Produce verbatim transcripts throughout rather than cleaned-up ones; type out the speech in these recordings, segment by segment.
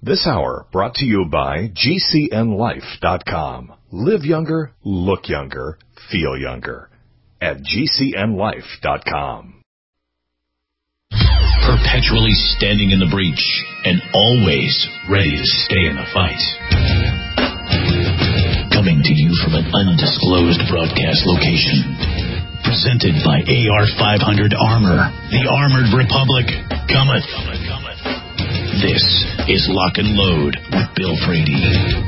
This hour brought to you by G C N life dot com. Live younger, look younger, feel younger at G C N life dot com. Perpetually standing in the breach and always ready to stay in the fight. Coming to you from an undisclosed broadcast location. Presented by A R five hundred Armor. The Armored Republic cometh. This is Lock and Load with Bill Frady.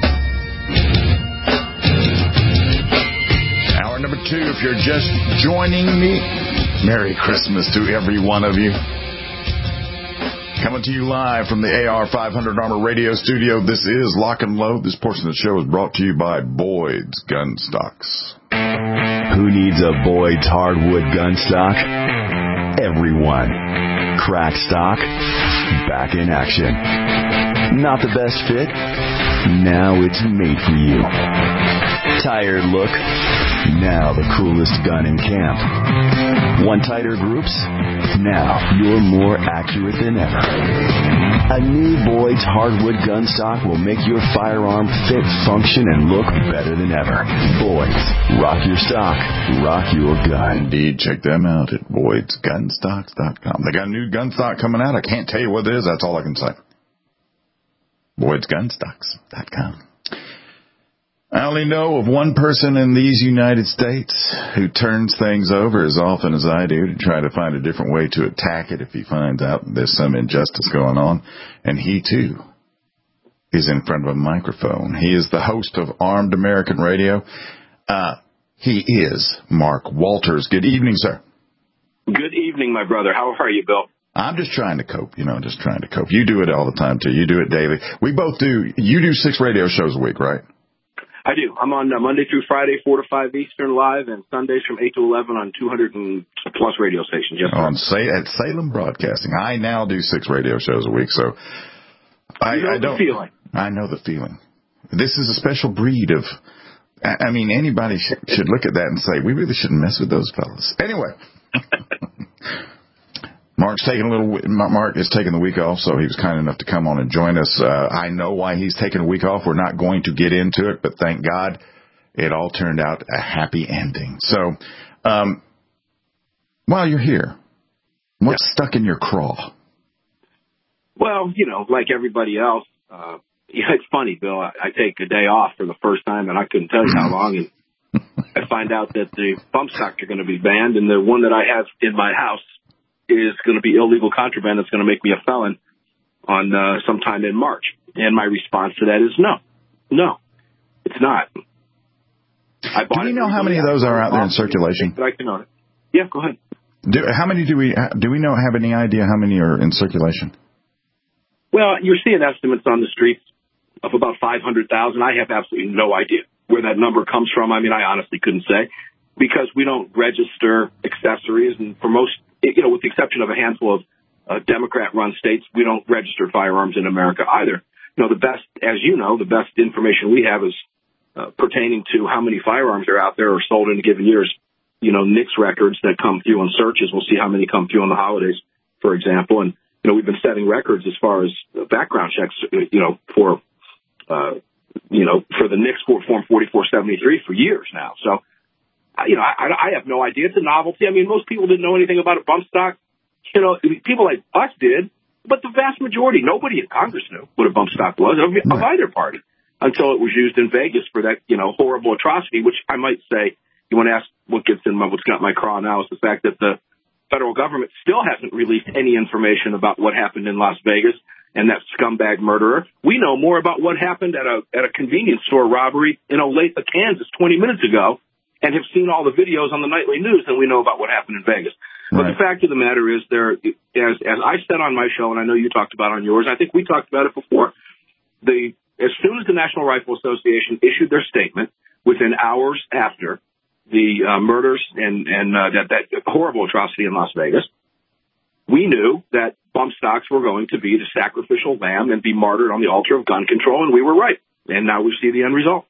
Hour number two, if you're just joining me, Merry Christmas to every one of you. Coming to you live from the A R five hundred Armor Radio Studio, this is Lock and Load. This portion of the show is brought to you by Boyd's Gun Stocks. Who needs a Boyd's hardwood gun stock? Everyone. Crack stock, back in action. Not the best fit? Now it's made for you. Tired look? Now the coolest gun in camp. Want tighter groups? Now you're more accurate than ever. A new Boyd's hardwood gun stock will make your firearm fit, function, and look better than ever. Boyd's. Rock your stock. Rock your gun. Indeed. Check them out at Boyds Gun Stocks dot com. They got a new gun stock coming out. I can't tell you what it is. That's all I can say. Boyds Gun Stocks dot com. I only know of one person in these United States who turns things over as often as I do to try to find a different way to attack it if he finds out there's some injustice going on. And he, too, is in front of a microphone. He is the host of Armed American Radio. Uh, he is Mark Walters. Good evening, sir. Good evening, my brother. How are you, Bill? I'm just trying to cope, you know, just trying to cope. You do it all the time, too. You do it daily. We both do. You do six radio shows a week, right? I do. I'm on uh, Monday through Friday, four to five Eastern live, and Sundays from eight to eleven on two hundred plus radio stations. Yes, sir. On Sa- at Salem Broadcasting. I now do six radio shows a week, so I, you know I don't. The feeling. I know the feeling. This is a special breed of. I mean, anybody should, should look at that and say, we really shouldn't mess with those fellas. Anyway. Mark's taking a little. Mark is taking the week off, so he was kind enough to come on and join us. Uh, I know why he's taking a week off. We're not going to get into it, but thank God it all turned out a happy ending. So, um, while you're here, what's yeah. stuck in your craw? Well, you know, like everybody else, uh, yeah, it's funny, Bill. I, I take a day off for the first time, and I couldn't tell you how long. And I find out that the bump stocks are going to be banned, and the one that I have in my house is going to be illegal contraband. That's going to make me a felon on uh, sometime in March. And my response to that is no, no, it's not. I do we know how many of those are out there in circulation? I can own it. Yeah, go ahead. Do, how many do we do we know? Have any idea how many are in circulation? Well, you're seeing estimates on the streets of about five hundred thousand. I have absolutely no idea where that number comes from. I mean, I honestly couldn't say because we don't register accessories, and for most. You know, with the exception of a handful of uh, Democrat-run states, we don't register firearms in America either. You know, the best, as you know, the best information we have is uh, pertaining to how many firearms are out there or sold in a given year. You know, N I C S records that come through on searches. We'll see how many come through on the holidays, for example. And, you know, we've been setting records as far as background checks, you know, for, uh, you know, for the N I C S Form forty-four seventy-three for years now. So, You know, I, I have no idea. It's a novelty. I mean, most people didn't know anything about a bump stock. You know, people like us did, but the vast majority, nobody in Congress knew what a bump stock was of, of either party until it was used in Vegas for that, you know, horrible atrocity, which I might say, you want to ask what gets in my, what's got my craw now is the fact that the federal government still hasn't released any information about what happened in Las Vegas and that scumbag murderer. We know more about what happened at a, at a convenience store robbery in Olathe, Kansas twenty minutes ago, and have seen all the videos on the nightly news than we know about what happened in Vegas. But right. The fact of the matter is, there, as as I said on my show, and I know you talked about on yours, I think we talked about it before, the as soon as the National Rifle Association issued their statement, within hours after the uh, murders and, and uh, that, that horrible atrocity in Las Vegas, we knew that bump stocks were going to be the sacrificial lamb and be martyred on the altar of gun control, and we were right. And now we see the end result.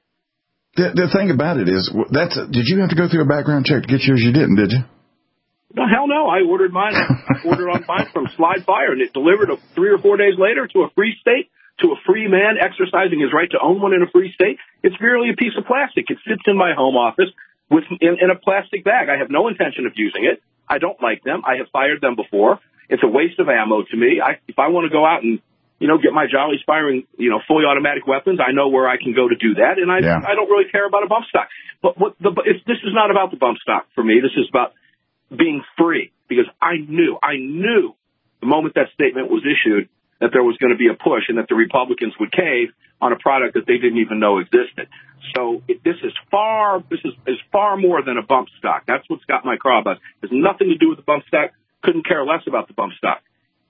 The, the thing about it is, that's did you have to go through a background check to get yours? You didn't, did you? No, hell no. I ordered mine. I ordered on mine from Slide Fire, and it delivered a, three or four days later to a free state, to a free man exercising his right to own one in a free state. It's merely a piece of plastic. It sits in my home office with in, in a plastic bag. I have no intention of using it. I don't like them. I have fired them before. It's a waste of ammo to me. I, if I want to go out and, you know, get my Jolly Spiring, you know, fully automatic weapons, I know where I can go to do that, and I yeah. I don't really care about a bump stock. But what the it's, this is not about the bump stock for me. This is about being free, because I knew, I knew the moment that statement was issued that there was going to be a push and that the Republicans would cave on a product that they didn't even know existed. So it, this is far, this is, is far more than a bump stock. That's what's got my craw buzz. It has nothing to do with the bump stock. Couldn't care less about the bump stock.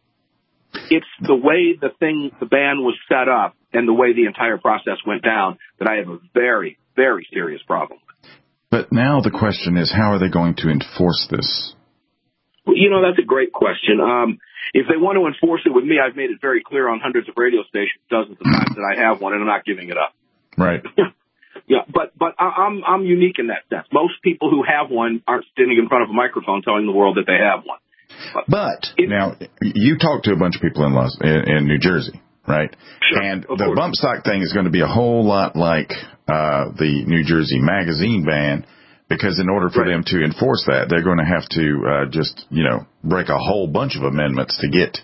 It's the way the thing, the ban was set up and the way the entire process went down that I have a very, very serious problem with. But now the question is, how are they going to enforce this? Well, you know, that's a great question. Um, if they want to enforce it with me, I've made it very clear on hundreds of radio stations, dozens of times that I have one, and I'm not giving it up. Right. Yeah, but but I'm I'm unique in that sense. Most people who have one aren't standing in front of a microphone telling the world that they have one. But, but it, now you talk to a bunch of people in Los, in, in New Jersey, right? Sure, and the course. Bump stock thing is going to be a whole lot like uh, the New Jersey magazine ban, because in order for right. them to enforce that, they're going to have to uh, just you know break a whole bunch of amendments to get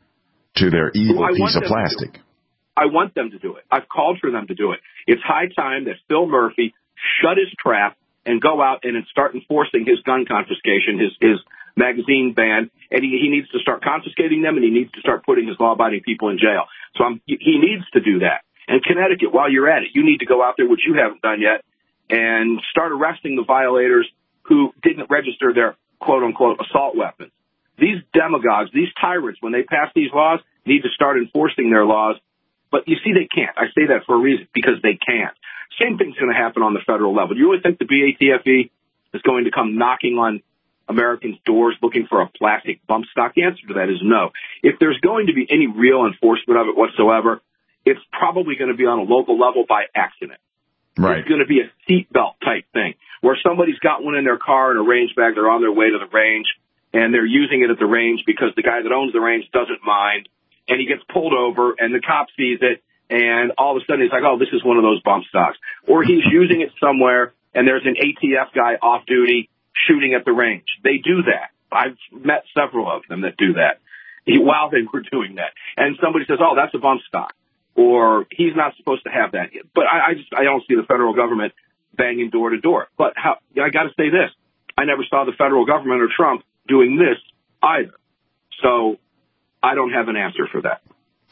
to their evil well, piece of plastic. I want them to do it. I've called for them to do it. It's high time that Phil Murphy shut his trap and go out and start enforcing his gun confiscation, his his magazine ban, and he, he needs to start confiscating them, and he needs to start putting his law-abiding people in jail. So I'm, he needs to do that. And Connecticut, while you're at it, you need to go out there, which you haven't done yet, and start arresting the violators who didn't register their quote-unquote assault weapons. These demagogues, these tyrants, when they pass these laws, need to start enforcing their laws. But you see, they can't. I say that for a reason, because they can't. Same thing's going to happen on the federal level. Do you really think the B A T F E is going to come knocking on Americans' doors looking for a plastic bump stock? The answer to that is no. If there's going to be any real enforcement of it whatsoever, it's probably going to be on a local level by accident. Right. It's going to be a seatbelt type thing where somebody's got one in their car in a range bag. They're on their way to the range, and they're using it at the range because the guy that owns the range doesn't mind. And he gets pulled over, and the cop sees it, and all of a sudden he's like, oh, this is one of those bump stocks. Or he's using it somewhere, and there's an A T F guy off duty shooting at the range. They do that. I've met several of them that do that while they were doing that. And somebody says, oh, that's a bump stock, or he's not supposed to have that. But I, I just I don't see the federal government banging door to door. But how, I got to say this. I never saw the federal government or Trump doing this either. So I don't have an answer for that.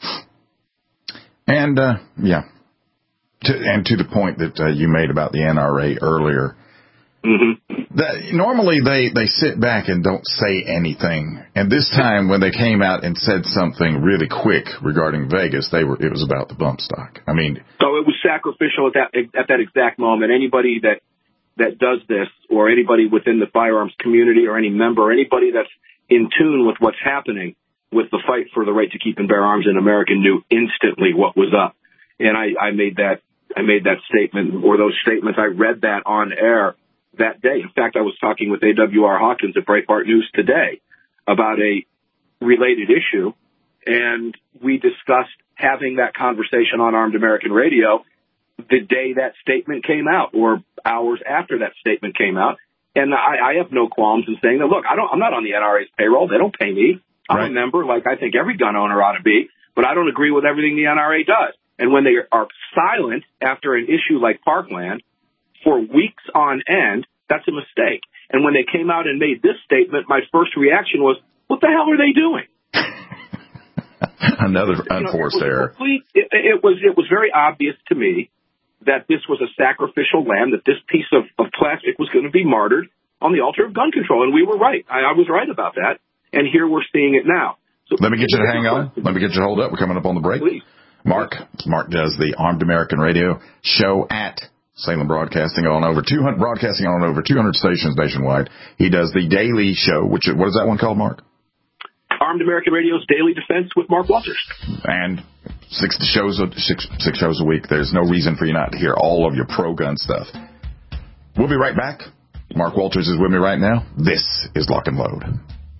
And, uh, yeah, to, and to the point that uh, you made about the N R A earlier, mm-hmm. that normally they, they sit back and don't say anything. And this time when they came out and said something really quick regarding Vegas, they were it was about the bump stock. I mean, so it was sacrificial at that at that exact moment. Anybody that that does this, or anybody within the firearms community, or any member, or anybody that's in tune with what's happening with the fight for the right to keep and bear arms in America, knew instantly what was up. And I, I made that, I made that statement, or those statements. I read that on air that day. In fact, I was talking with A W R Hawkins at Breitbart News today about a related issue, and we discussed having that conversation on Armed American Radio the day that statement came out, or hours after that statement came out. And I, I have no qualms in saying that, look, I don't, I'm not on the N R A's payroll. They don't pay me. I'm right. a member, like I think every gun owner ought to be, but I don't agree with everything the N R A does. And when they are silent after an issue like Parkland for weeks on end, that's a mistake. And when they came out and made this statement, my first reaction was, what the hell are they doing? Another unforced you know, it error. Complete, it, it was it was very obvious to me that this was a sacrificial lamb, that this piece of, of plastic was going to be martyred on the altar of gun control. And we were right. I, I was right about that. And here we're seeing it now. So let me get you to hang on. Let me get you to hold up. We're coming up on the break. Please. Mark. Mark does the Armed American Radio show at Salem Broadcasting on over two hundred, broadcasting on over two hundred stations nationwide. He does the daily show, which, what is that one called, Mark? Armed American Radio's Daily Defense with Mark Walters. And six shows, six, six shows a week. There's no reason for you not to hear all of your pro-gun stuff. We'll be right back. Mark Walters is with me right now. This is Lock and Load.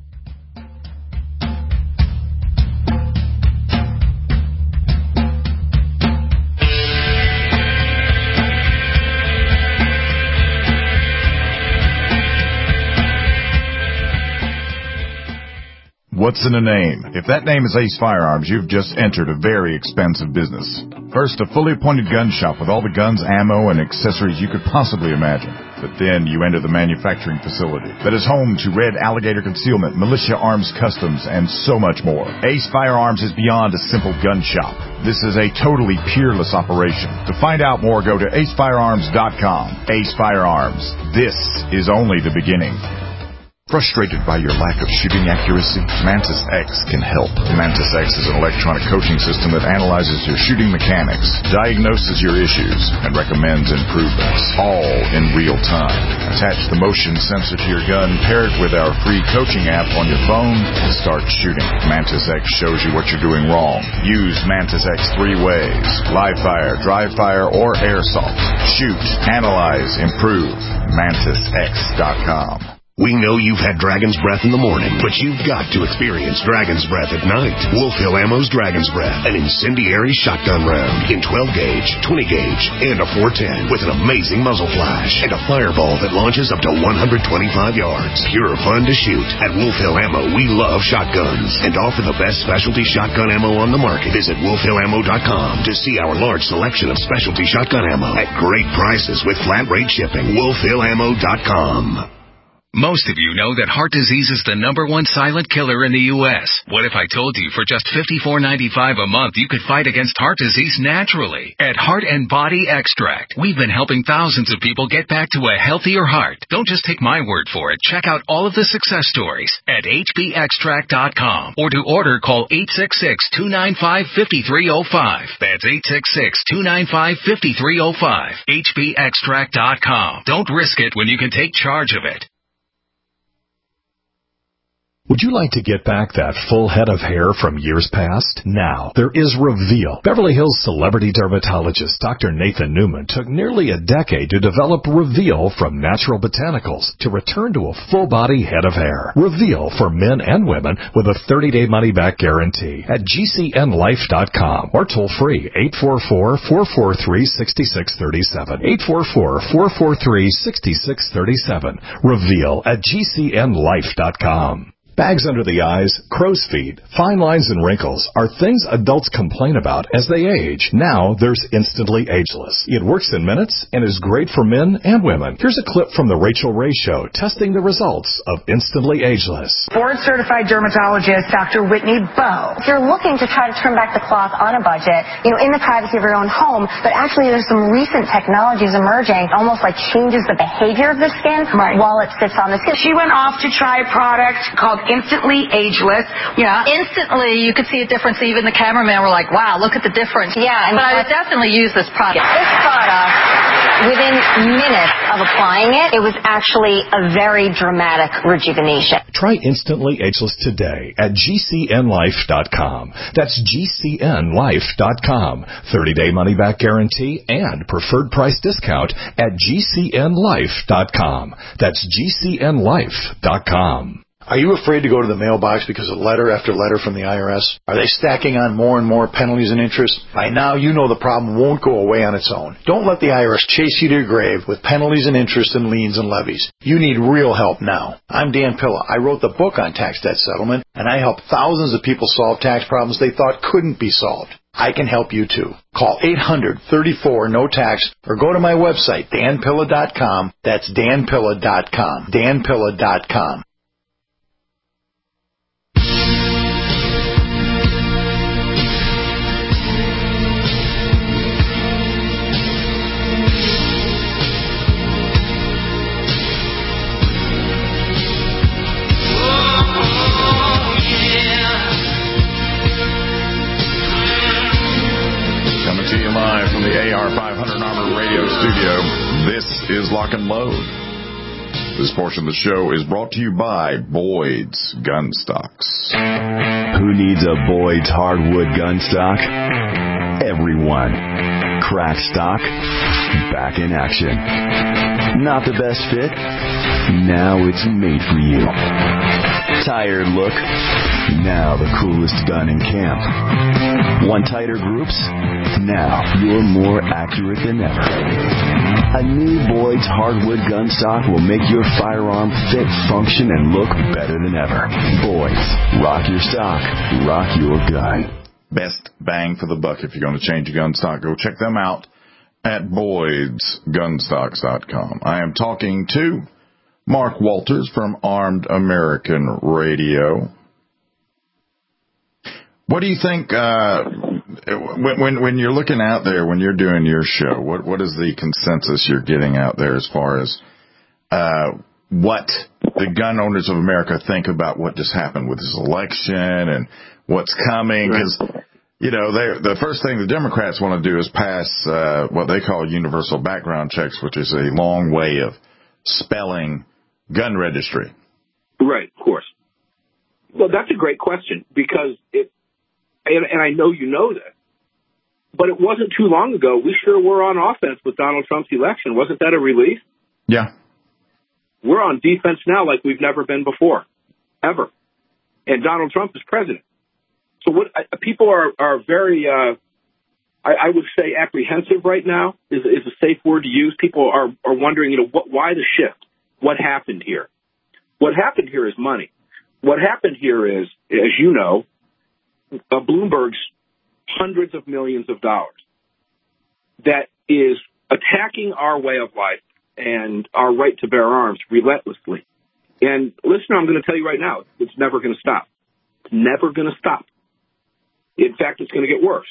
What's in a name? If that name is Ace Firearms, you've just entered a very expensive business. First, a fully appointed gun shop with all the guns, ammo, and accessories you could possibly imagine. But then you enter the manufacturing facility that is home to Red Alligator Concealment, Militia Arms Customs, and so much more. Ace Firearms is beyond a simple gun shop. This is a totally peerless operation. To find out more, go to ace firearms dot com. Ace Firearms. This is only the beginning. Frustrated by your lack of shooting accuracy? Mantis X can help. Mantis X is an electronic coaching system that analyzes your shooting mechanics, diagnoses your issues, and recommends improvements, all in real time. Attach the motion sensor to your gun, pair it with our free coaching app on your phone, and start shooting. Mantis X shows you what you're doing wrong. Use Mantis X three ways: live fire, dry fire, or airsoft. Shoot, analyze, improve. Mantis X dot com. We know you've had Dragon's Breath in the morning, but you've got to experience Dragon's Breath at night. Wolf Hill Ammo's Dragon's Breath, an incendiary shotgun round in twelve gauge, twenty gauge, and a four ten with an amazing muzzle flash and a fireball that launches up to one hundred twenty-five yards. Pure fun to shoot. At Wolf Hill Ammo, we love shotguns and offer the best specialty shotgun ammo on the market. Visit wolf hill ammo dot com to see our large selection of specialty shotgun ammo at great prices with flat rate shipping. wolf hill ammo dot com. Most of you know that heart disease is the number one silent killer in the U S What if I told you for just fifty-four ninety-five a month you could fight against heart disease naturally? At Heart and Body Extract, we've been helping thousands of people get back to a healthier heart. Don't just take my word for it. Check out all of the success stories at h b extract dot com, or to order, call eight six six, two nine five, five three zero five. That's eight six six, two nine five, five three zero five. h b extract dot com. Don't risk it when you can take charge of it. Would you like to get back that full head of hair from years past? Now, there is Reveal. Beverly Hills celebrity dermatologist Doctor Nathan Newman took nearly a decade to develop Reveal from natural botanicals to return to a full-body head of hair. Reveal for men and women with a thirty-day money-back guarantee at g c n life dot com or toll-free eight four four, four four three, six six three seven. eight four four, four four three, six six three seven. Reveal at g c n life dot com. Bags under the eyes, crow's feet, fine lines and wrinkles are things adults complain about as they age. Now there's Instantly Ageless. It works in minutes and is great for men and women. Here's a clip from the Rachel Ray Show testing the results of Instantly Ageless. Board-certified dermatologist Doctor Whitney Bowe. If you're looking to try to turn back the clock on a budget, you know, in the privacy of your own home, but actually there's some recent technologies emerging, almost like changes the behavior of the skin right. while it sits on the skin. She went off to try a product called Instantly Ageless. Yeah, instantly you could see a difference. Even the cameraman were like, wow, look at the difference. Yeah. And but I would definitely use this product. This product, within minutes of applying it, it was actually a very dramatic rejuvenation. Try Instantly Ageless today at g c n life dot com. That's g c n life dot com. thirty-day money-back guarantee and preferred price discount at g c n life dot com. That's g c n life dot com. Are you afraid to go to the mailbox because of letter after letter from the I R S? Are they stacking on more and more penalties and interest? By now, you know the problem won't go away on its own. Don't let the I R S chase you to your grave with penalties and interest and liens and levies. You need real help now. I'm Dan Pilla. I wrote the book on tax debt settlement, and I help thousands of people solve tax problems they thought couldn't be solved. I can help you too. Call eight hundred, thirty-four, no tax or go to my website, dan pilla dot com. That's dan pilla dot com. dan pilla dot com. From the A R five hundred Armor Radio Studio, this is Lock and Load. This portion of the show is brought to you by Boyd's Gun Stocks. Who needs a Boyd's hardwood gun stock? Everyone. Crack stock? back in action. Not the best fit? Now it's made for you. Tired look? Now the coolest gun in camp. Want tighter groups? Now you're more accurate than ever. A new Boyd's hardwood gun stock will make your firearm fit, function, and look better than ever. Boyd's. Rock your stock. Rock your gun. Best bang for the buck if you're going to change your gun stock. Go check them out at Boyds Gun Stocks dot com. I am talking to Mark Walters from Armed American Radio. What do you think, uh, when, when, when you're looking out there, when you're doing your show, what, what is the consensus you're getting out there as far as, uh, what the gun owners of America think about what just happened with this election and what's coming? Because, you know, they the first thing the Democrats want to do is pass, uh, what they call universal background checks, which is a long way of spelling gun registry. Right, of course. Well, that's a great question because it, and, and I know you know that, but it wasn't too long ago. We sure were on offense with Donald Trump's election. Wasn't that a relief? Yeah. We're on defense now like we've never been before, ever. And Donald Trump is president. So what I, people are, are very, uh, I, I would say apprehensive right now is, is a safe word to use. People are, are wondering, you know, what, why the shift? What happened here? What happened here is money. What happened here is, as you know, uh, Bloomberg's hundreds of millions of dollars that is attacking our way of life and our right to bear arms relentlessly. And listen, I'm going to tell you right now, it's never going to stop. It's never going to stop. In fact, it's going to get worse.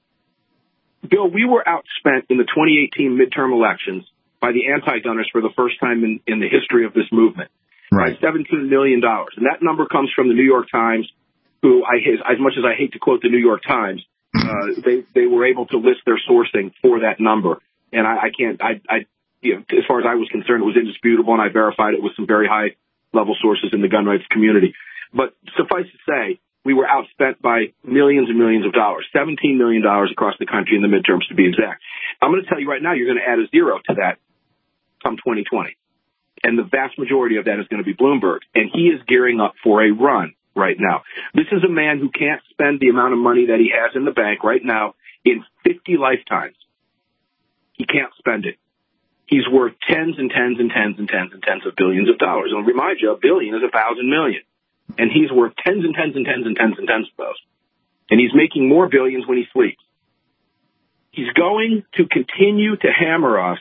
Bill, we were outspent in the twenty eighteen midterm elections by the anti-gunners for the first time in, in the history of this movement. Right. By seventeen million dollars. And that number comes from the New York Times, who, I as much as I hate to quote the New York Times, uh, they, they were able to list their sourcing for that number. And I, I can't, I, I, you know, as far as I was concerned, it was indisputable, and I verified it with some very high-level sources in the gun rights community. But suffice to say, we were outspent by millions and millions of dollars, seventeen million dollars across the country in the midterms, to be exact. I'm going to tell you right now, you're going to add a zero to that come twenty twenty. And the vast majority of that is going to be Bloomberg. And he is gearing up for a run right now. This is a man who can't spend the amount of money that he has in the bank right now in fifty lifetimes. He can't spend it. He's worth tens and tens and tens and tens and tens of billions of dollars. And I'll remind you, a billion is a thousand million. And he's worth tens and tens and tens and tens and tens of those. And he's making more billions when he sleeps. He's going to continue to hammer us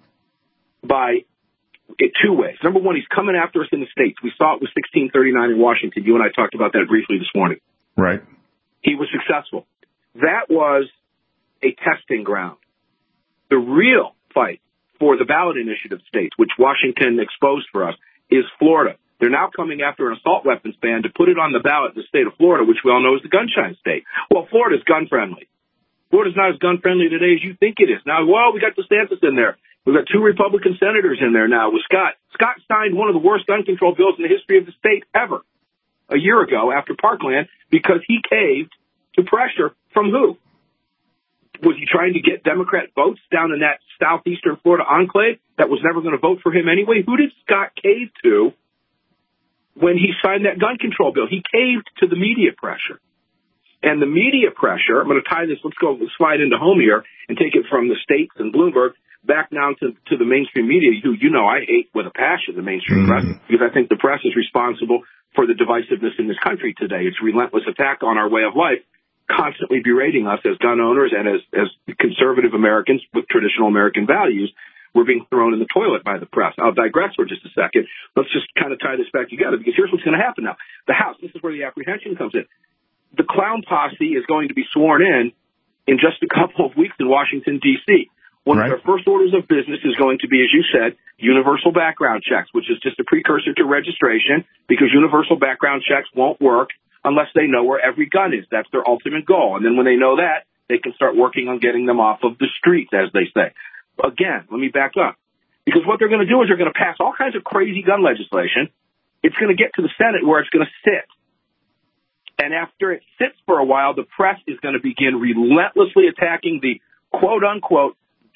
by in two ways. Number one, he's coming after us in the States. We saw it with sixteen thirty-nine in Washington. You and I talked about that briefly this morning. Right. He was successful. That was a testing ground. The real fight for the ballot initiative states, which Washington exposed for us, is Florida. They're now coming after an assault weapons ban to put it on the ballot in the state of Florida, which we all know is the gunshine state. Well, Florida's gun-friendly. Florida's not as gun-friendly today as you think it is. Now, well, we got DeSantis in there. We've got two Republican senators in there now with Scott. Scott signed one of the worst gun control bills in the history of the state ever a year ago after Parkland because he caved to pressure from who? Was he trying to get Democrat votes down in that southeastern Florida enclave that was never going to vote for him anyway? Who did Scott cave to when he signed that gun control bill? He caved to the media pressure. And the media pressure, I'm going to tie this, let's go slide into home here and take it from the states and Bloomberg back down to, to the mainstream media, who, you know, I hate with a passion, the mainstream mm-hmm. press, because I think the press is responsible for the divisiveness in this country today. It's relentless attack on our way of life, constantly berating us as gun owners and as, as conservative Americans with traditional American values. We're being thrown in the toilet by the press. I'll digress for just a second. Let's just kind of tie this back together, because here's what's going to happen now. The House, this is where the apprehension comes in. The clown posse is going to be sworn in in just a couple of weeks in Washington, D C One right. of their first orders of business is going to be, as you said, universal background checks, which is just a precursor to registration, because universal background checks won't work unless they know where every gun is. That's their ultimate goal. And then when they know that, they can start working on getting them off of the streets, as they say. Again, let me back up. Because what they're going to do is they're going to pass all kinds of crazy gun legislation. It's going to get to the Senate where it's going to sit. And after it sits for a while, the press is going to begin relentlessly attacking the quote-unquote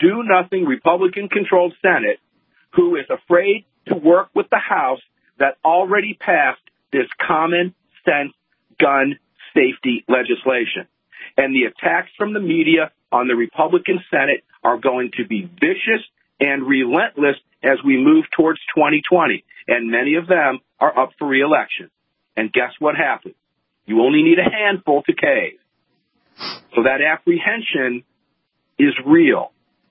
do-nothing Republican-controlled Senate who is afraid to work with the House that already passed this common-sense gun safety legislation. And the attacks from the media on the Republican Senate are going to be vicious and relentless as we move towards twenty twenty. And many of them are up for re-election. And guess what happens? You only need a handful to cave. So that apprehension is real.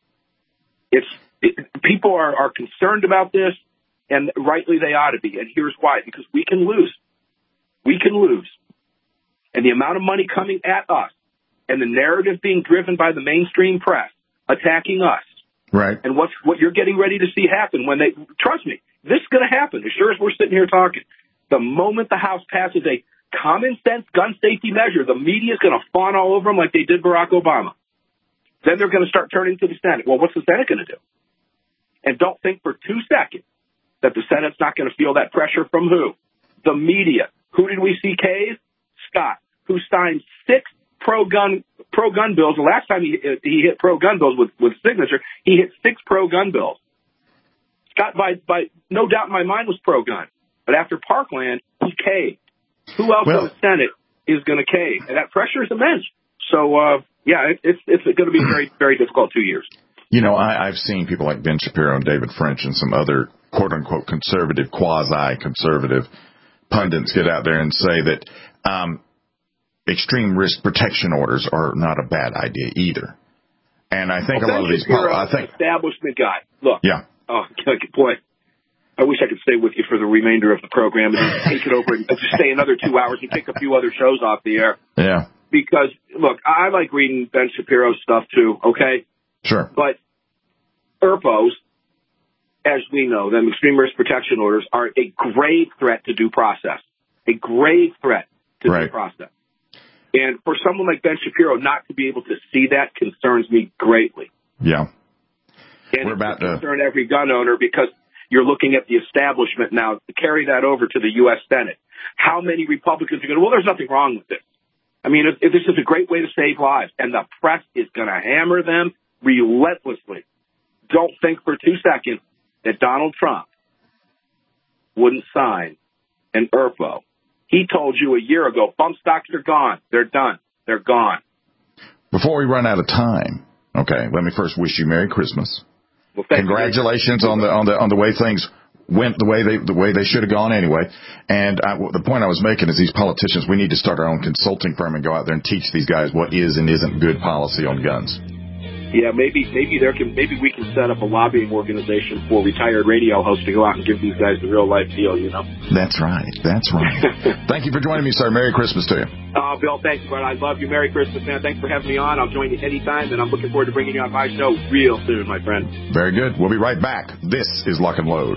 It's it, people are, are concerned about this, and rightly they ought to be. And here's why. Because we can lose. We can lose. And the amount of money coming at us and the narrative being driven by the mainstream press attacking us. Right. And what's, what you're getting ready to see happen when they, trust me, this is going to happen. As sure as we're sitting here talking. The moment the House passes a common sense gun safety measure, the media is going to fawn all over them like they did Barack Obama. Then they're going to start turning to the Senate. Well, what's the Senate going to do? And don't think for two seconds that the Senate's not going to feel that pressure from who? The media. Who did we see cave? Scott, who signed six pro-gun pro-gun bills. The last time he, he hit pro-gun bills with, with signature, he hit six pro-gun bills. Scott, by, by no doubt in my mind, was pro-gun. But after Parkland, he caved. Who else well, in the Senate is going to cave? And that pressure is immense. So, uh, yeah, it, it's it's going to be a very, very difficult two years. You know, I, I've seen people like Ben Shapiro and David French and some other quote-unquote conservative, quasi-conservative pundits get out there and say that um, extreme risk protection orders are not a bad idea either. And I think well, a lot Ben of these... Shapiro, I think establishment guy. Look. Yeah. Oh, boy. I wish I could stay with you for the remainder of the program and just take it over and just stay another two hours and take a few other shows off the air. Yeah. Because, look, I like reading Ben Shapiro's stuff too, okay? Sure. But E R P Os, as we know, them extreme risk protection orders, are a grave threat to due process. A grave threat to right. due process. And for someone like Ben Shapiro not to be able to see that concerns me greatly. Yeah. And We're about to to concern every gun owner because you're looking at the establishment now to carry that over to the U S Senate. How many Republicans are going to, well, there's nothing wrong with this. I mean, if, if this is a great way to save lives, and the press is going to hammer them relentlessly. Don't think for two seconds that Donald Trump wouldn't sign an E R P O. He told you a year ago, bump stocks are gone. They're done. They're gone. Before we run out of time, okay, let me first wish you Merry Christmas. Well, congratulations on the on the on the way things went the way they the way they should have gone anyway. And I, the point I was making is these politicians, we need to start our own consulting firm and go out there and teach these guys what is and isn't good policy on guns. Yeah, maybe maybe there can maybe we can set up a lobbying organization for retired radio hosts to go out and give these guys the real life deal. You know. That's right. That's right. Thank you for joining me, sir. Merry Christmas to you. Oh, uh, Bill, thanks, bud. I love you. Merry Christmas, man. Thanks for having me on. I'll join you anytime, and I'm looking forward to bringing you on my show real soon, my friend. Very good. We'll be right back. This is Lock and Load.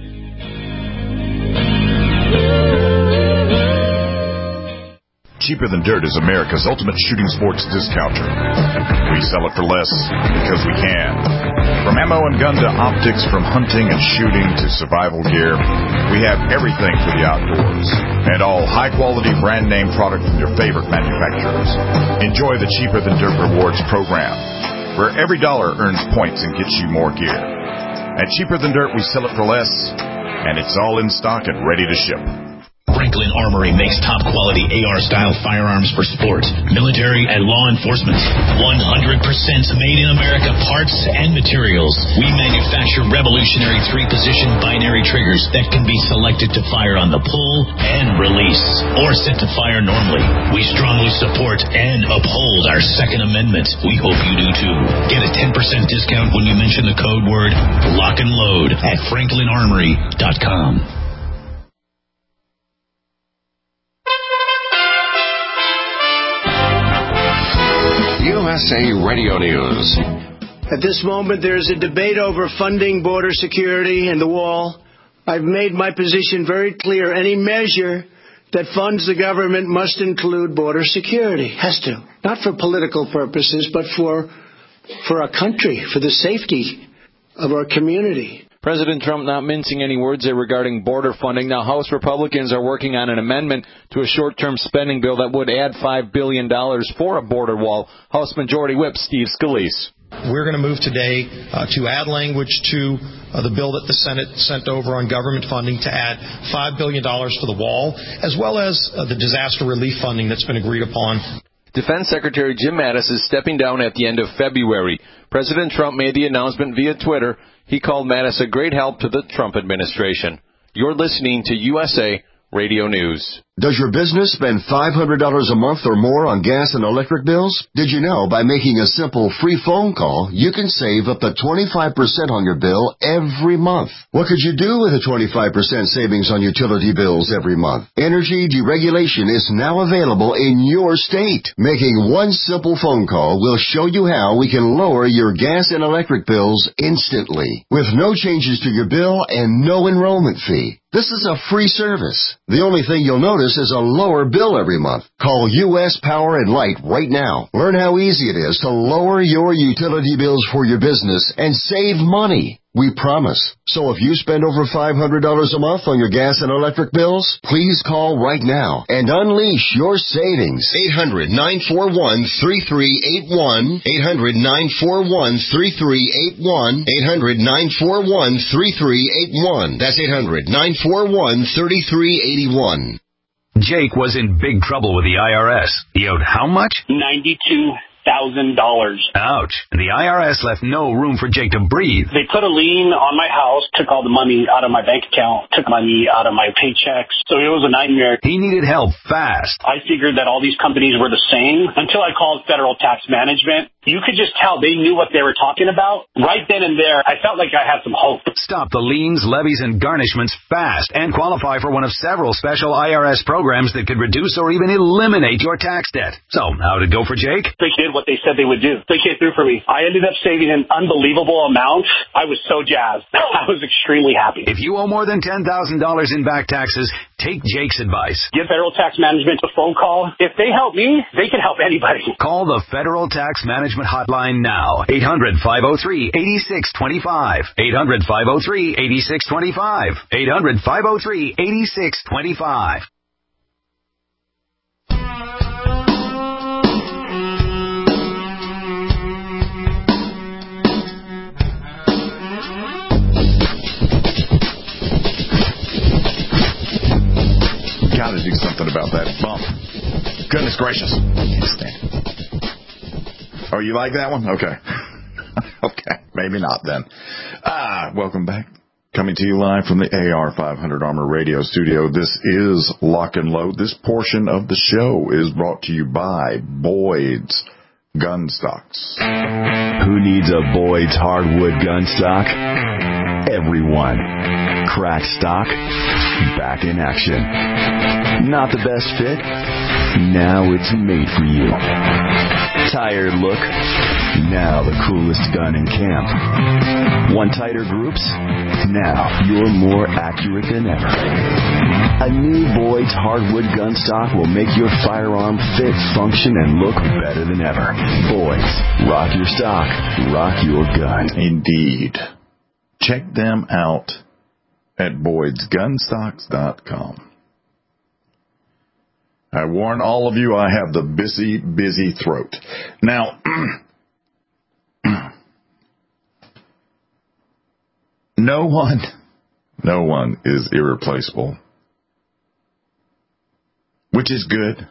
Cheaper Than Dirt is America's ultimate shooting sports discounter. We sell it for less because we can. From ammo and gun to optics, from hunting and shooting to survival gear, we have everything for the outdoors. And all high-quality brand-name product from your favorite manufacturers. Enjoy the Cheaper Than Dirt Rewards program, where every dollar earns points and gets you more gear. At Cheaper Than Dirt, we sell it for less, and it's all in stock and ready to ship. Franklin Armory makes top-quality A R-style firearms for sport, military, and law enforcement. one hundred percent made in America parts and materials. We manufacture revolutionary three-position binary triggers that can be selected to fire on the pull and release, or set to fire normally. We strongly support and uphold our Second Amendment. We hope you do too. Get a ten percent discount when you mention the code word Lock and Load at franklin armory dot com. U S A Radio News. At this moment, there is a debate over funding border security and the wall. I've made my position very clear. Any measure that funds the government must include border security. Has to. Not for political purposes, but for, for our country, for the safety of our community. President Trump not mincing any words there regarding border funding. Now, House Republicans are working on an amendment to a short-term spending bill that would add five billion dollars for a border wall. House Majority Whip Steve Scalise. We're going to move today uh, to add language to uh, the bill that the Senate sent over on government funding to add five billion dollars for the wall, as well as uh, the disaster relief funding that's been agreed upon. Defense Secretary Jim Mattis is stepping down at the end of February. President Trump made the announcement via Twitter. He called Mattis a great help to the Trump administration. You're listening to U S A Radio News. Does your business spend five hundred dollars a month or more on gas and electric bills? Did you know by making a simple free phone call, you can save up to twenty-five percent on your bill every month? What could you do with a twenty-five percent savings on utility bills every month? Energy deregulation is now available in your state. Making one simple phone call will show you how we can lower your gas and electric bills instantly, with no changes to your bill and no enrollment fee. This is a free service. The only thing you'll notice is a lower bill every month. Call U S Power and Light right now. Learn how easy it is to lower your utility bills for your business and save money. We promise. So if you spend over five hundred dollars a month on your gas and electric bills, please call right now and unleash your savings. eight hundred, nine four one, three three eight one. eight hundred, nine four one, three three eight one. eight hundred, nine four one, three three eight one. That's eight hundred, nine four one, three three eight one. Jake was in big trouble with the I R S. He owed how much? ninety-two thousand dollars. Ouch. And the I R S left no room for Jake to breathe. They put a lien on my house, took all the money out of my bank account, took money out of my paychecks. So it was a nightmare. He needed help fast. I figured that all these companies were the same until I called Federal Tax Management. You could just tell they knew what they were talking about. Right then and there, I felt like I had some hope. Stop the liens, levies, and garnishments fast and qualify for one of several special I R S programs that could reduce or even eliminate your tax debt. So, how'd it go for Jake? They did what they said they would do. They came through for me. I ended up saving an unbelievable amount. I was so jazzed. I was extremely happy. If you owe more than ten thousand dollars in back taxes, take Jake's advice. Give Federal Tax Management a phone call. If they help me, they can help anybody. Call the Federal Tax Management Hotline now. eight hundred, five oh three, eight six two five. eight hundred, five oh three, eight six two five. eight hundred, five oh three, eight six two five. Gotta do something about that bump. Goodness gracious. Can't stand it. Oh, you like that one? Okay. Okay. Maybe not then. Ah, welcome back. Coming to you live from the A R five hundred Armor Radio Studio. This is Lock and Load. This portion of the show is brought to you by Boyd's Gun Stocks. Who needs a Boyd's hardwood gun stock? Everyone. Crack stock, back in action. Not the best fit? Now it's made for you. Tired look? Now the coolest gun in camp. Want tighter groups? Now you're more accurate than ever. A new Boyd's hardwood gun stock will make your firearm fit, function, and look better than ever. Boyd's. Rock your stock. Rock your gun. Indeed. Check them out at Boyds Gun Stocks dot com. I warn all of you, I have the busy, busy throat. Now, no one, no one is irreplaceable, which is good,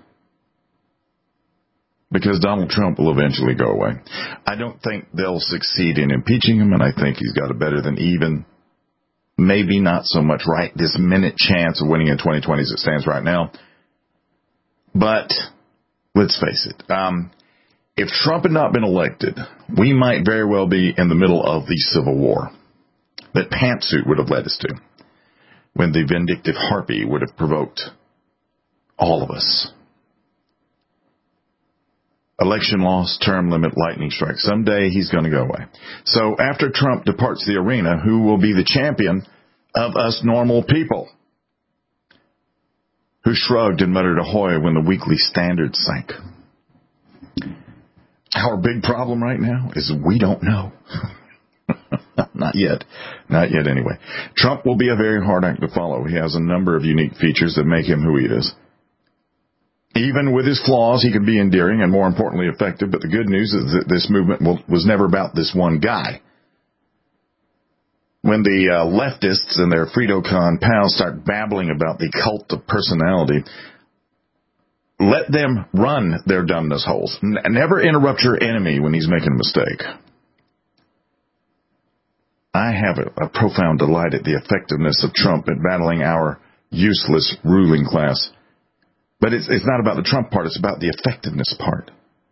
because Donald Trump will eventually go away. I don't think they'll succeed in impeaching him, and I think he's got a better than even, maybe not so much right this minute chance of winning in twenty twenty as it stands right now. But let's face it, um, if Trump had not been elected, we might very well be in the middle of the Civil War that Pantsuit would have led us to, when the vindictive harpy would have provoked all of us. Election loss, term limit, lightning strike. Someday he's going to go away. So after Trump departs the arena, who will be the champion of us normal people? Who shrugged and muttered ahoy when the weekly standard sank? Our big problem right now is we don't know. Not yet. Not yet anyway. Trump will be a very hard act to follow. He has a number of unique features that make him who he is. Even with his flaws, he can be endearing and, more importantly, effective. But the good news is that this movement will, was never about this one guy. When the uh, leftists and their FreedoCon pals start babbling about the cult of personality, let them run their dumbness holes. N- never interrupt your enemy when he's making a mistake. I have a, a profound delight at the effectiveness of Trump at battling our useless ruling class. But it's, it's not about the Trump part, it's about the effectiveness part.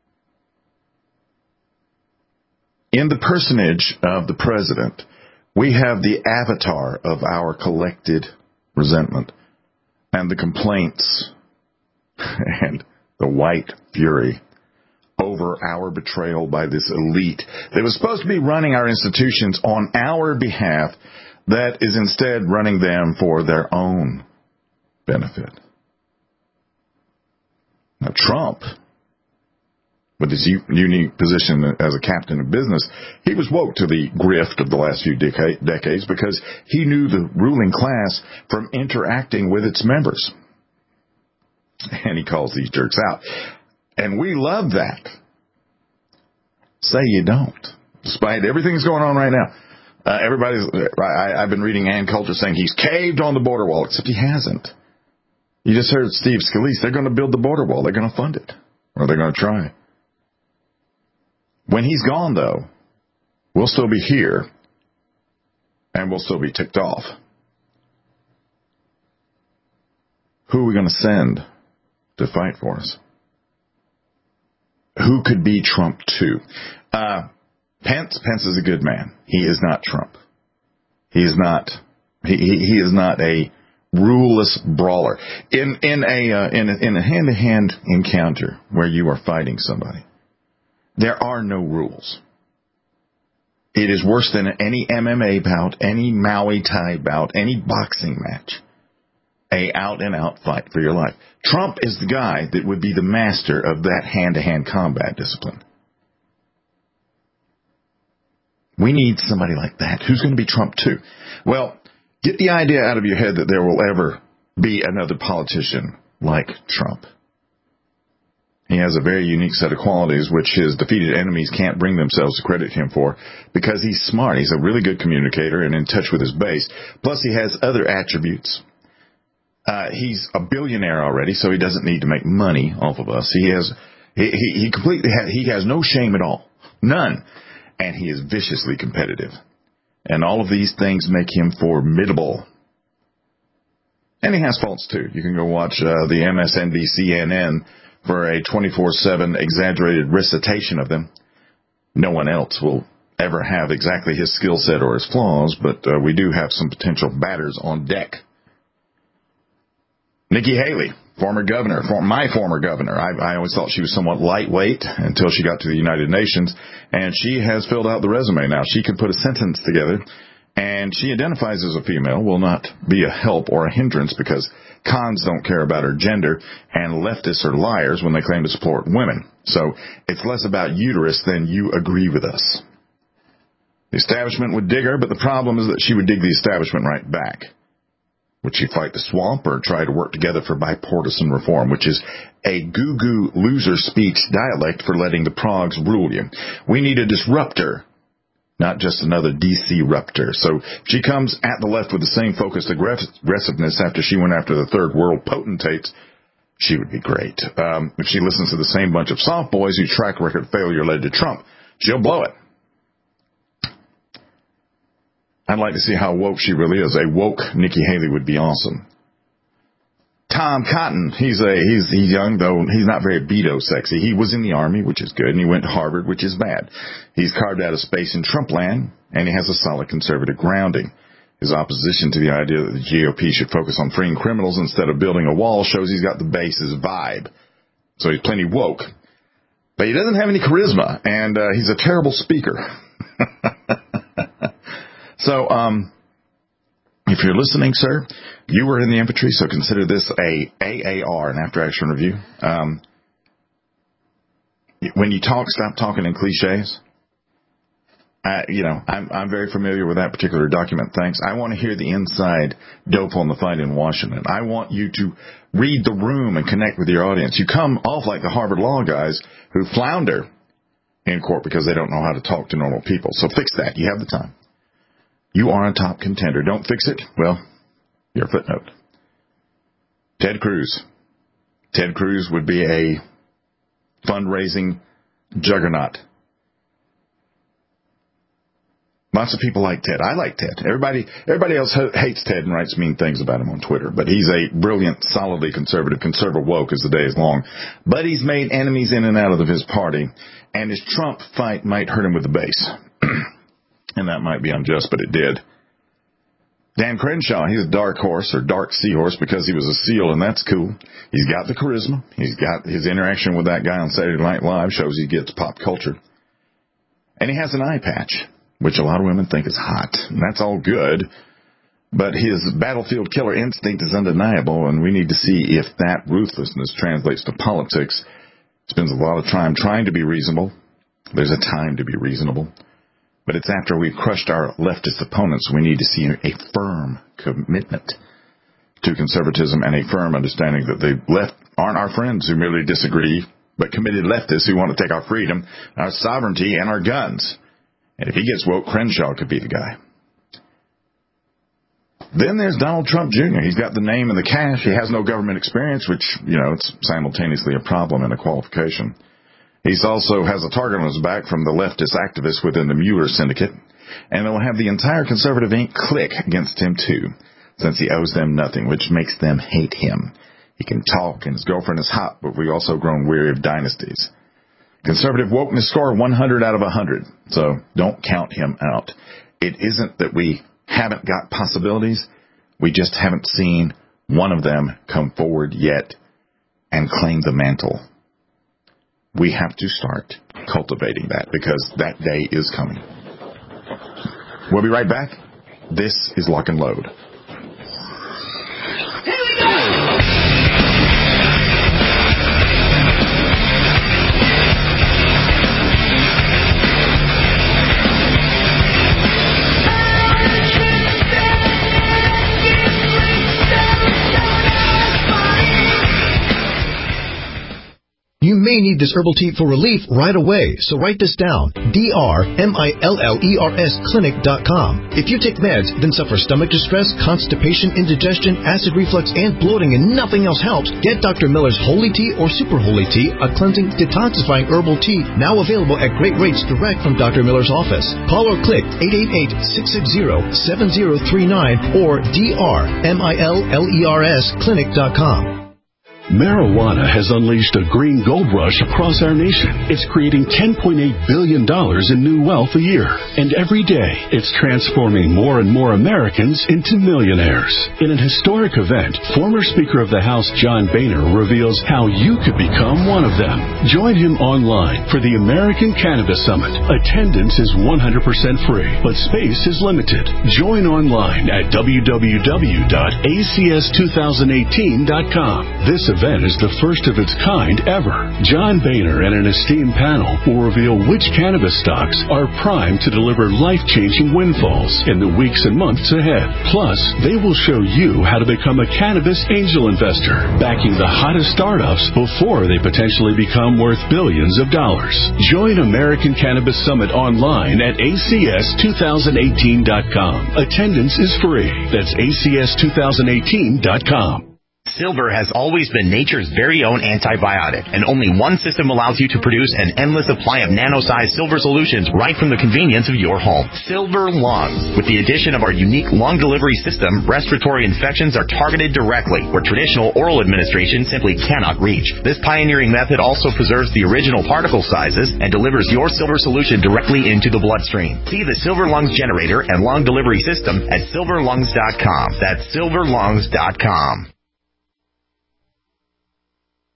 In the personage of the president, we have the avatar of our collected resentment and the complaints and the white fury over our betrayal by this elite that was supposed to be running our institutions on our behalf, that is instead running them for their own benefit. Now, Trump, with his u- unique position as a captain of business, he was woke to the grift of the last few deca- decades because he knew the ruling class from interacting with its members. And he calls these jerks out. And we love that. Say you don't. Despite everything that's going on right now. Uh, everybody's, I, I've been reading Ann Coulter saying he's caved on the border wall, except he hasn't. You just heard Steve Scalise. They're going to build the border wall. They're going to fund it. Or they're going to try. When he's gone, though, we'll still be here. And we'll still be ticked off. Who are we going to send to fight for us? Who could be Trump too? Uh, Pence. Pence is a good man. He is not Trump. He is not. He he, he is not a ruleless brawler. In in a uh, in a, in a hand-to-hand encounter where you are fighting somebody, there are no rules. It is worse than any M M A bout, any Muay Thai bout, any boxing match. A out-and-out fight for your life. Trump is the guy that would be the master of that hand-to-hand combat discipline. We need somebody like that. Who's going to be Trump too? Well, get the idea out of your head that there will ever be another politician like Trump. He has a very unique set of qualities which his defeated enemies can't bring themselves to credit him for because he's smart. He's a really good communicator and in touch with his base. Plus, he has other attributes. Uh, he's a billionaire already, so he doesn't need to make money off of us. He has, he, he, he completely, ha- he has no shame at all. None. And he is viciously competitive. And all of these things make him formidable. And he has faults too. You can go watch, uh, the M S N B C N N for a twenty-four seven exaggerated recitation of them. No one else will ever have exactly his skill set or his flaws, but, uh, we do have some potential batters on deck. Nikki Haley, former governor, for my former governor. I, I always thought she was somewhat lightweight until she got to the United Nations, and she has filled out the resume now. She can put a sentence together, and she identifies as a female, will not be a help or a hindrance because cons don't care about her gender, and leftists are liars when they claim to support women. So it's less about uterus than you agree with us. The establishment would dig her, but the problem is that she would dig the establishment right back. Would she fight the swamp or try to work together for bipartisan reform, which is a goo-goo loser speech dialect for letting the progs rule you? We need a disruptor, not just another D C-ruptor. So if she comes at the left with the same focused aggressiveness after she went after the third world potentates, she would be great. Um, if she listens to the same bunch of soft boys whose track record failure led to Trump, she'll blow it. I'd like to see how woke she really is. A woke Nikki Haley would be awesome. Tom Cotton, he's a he's he's young though he's not very Beto sexy. He was in the Army, which is good, and he went to Harvard, which is bad. He's carved out of space in Trump land, and he has a solid conservative grounding. His opposition to the idea that the G O P should focus on freeing criminals instead of building a wall shows he's got the base's vibe. So he's plenty woke, but he doesn't have any charisma, and uh, he's a terrible speaker. So, um, if you're listening, sir, you were in the infantry, so consider this a A A R, an after-action review. Um, when you talk, stop talking in cliches. I, you know, I'm, I'm very familiar with that particular document. Thanks. I want to hear the inside dope on the fight in Washington. I want you to read the room and connect with your audience. You come off like the Harvard Law guys who flounder in court because they don't know how to talk to normal people. So fix that. You have the time. You are a top contender. Don't fix it? Well, you're a footnote. Ted Cruz. Ted Cruz would be a fundraising juggernaut. Lots of people like Ted. I like Ted. Everybody everybody else hates Ted and writes mean things about him on Twitter. But he's a brilliant, solidly conservative, conservative woke as the day is long. But he's made enemies in and out of his party. And his Trump fight might hurt him with the base. And that might be unjust, but it did. Dan Crenshaw, he's a dark horse or dark seahorse because he was a SEAL, and that's cool. He's got the charisma. He's got his interaction with that guy on Saturday Night Live shows he gets pop culture. And he has an eye patch, which a lot of women think is hot. And that's all good. But his battlefield killer instinct is undeniable, and we need to see if that ruthlessness translates to politics. Spends a lot of time trying to be reasonable. There's a time to be reasonable. But it's after we've crushed our leftist opponents, we need to see a firm commitment to conservatism and a firm understanding that the left aren't our friends who merely disagree, but committed leftists who want to take our freedom, our sovereignty, and our guns. And if he gets woke, Crenshaw could be the guy. Then there's Donald Trump Junior He's got the name and the cash. He has no government experience, which, you know, it's simultaneously a problem and a qualification. He also has a target on his back from the leftist activists within the Mueller syndicate, and they'll have the entire conservative ink click against him, too, since he owes them nothing, which makes them hate him. He can talk, and his girlfriend is hot, but we've also grown weary of dynasties. Conservative wokeness score one hundred out of one hundred, so don't count him out. It isn't that we haven't got possibilities, we just haven't seen one of them come forward yet and claim the mantle. We have to start cultivating that because that day is coming. We'll be right back. This is Lock and Load. Here we go! You may need this herbal tea for relief right away, so write this down. D R M I L L E R S clinic dot com. If you take meds, then suffer stomach distress, constipation, indigestion, acid reflux, and bloating, and nothing else helps, get Doctor Miller's Holy Tea or Super Holy Tea, a cleansing, detoxifying herbal tea, now available at great rates direct from Doctor Miller's office. Call or click eight eight eight, six six zero, seven zero three nine or D R M I L L E R S clinic dot com. Marijuana has unleashed a green gold rush across our nation. It's creating ten point eight billion dollars in new wealth a year. And every day, it's transforming more and more Americans into millionaires. In an historic event, former Speaker of the House John Boehner reveals how you could become one of them. Join him online for the American Cannabis Summit. Attendance is one hundred percent free, but space is limited. Join online at w w w dot a c s two thousand eighteen dot com. This event is the first of its kind ever. John Boehner and an esteemed panel will reveal which cannabis stocks are primed to deliver life-changing windfalls in the weeks and months ahead. Plus, they will show you how to become a cannabis angel investor, backing the hottest startups before they potentially become worth billions of dollars. Join American Cannabis Summit online at a c s two thousand eighteen dot com. Attendance is free. That's a c s two thousand eighteen dot com. Silver has always been nature's very own antibiotic, and only one system allows you to produce an endless supply of nano-sized silver solutions right from the convenience of your home. Silver Lungs. With the addition of our unique lung delivery system, respiratory infections are targeted directly, where traditional oral administration simply cannot reach. This pioneering method also preserves the original particle sizes and delivers your silver solution directly into the bloodstream. See the Silver Lungs generator and lung delivery system at silver lungs dot com. That's silver lungs dot com.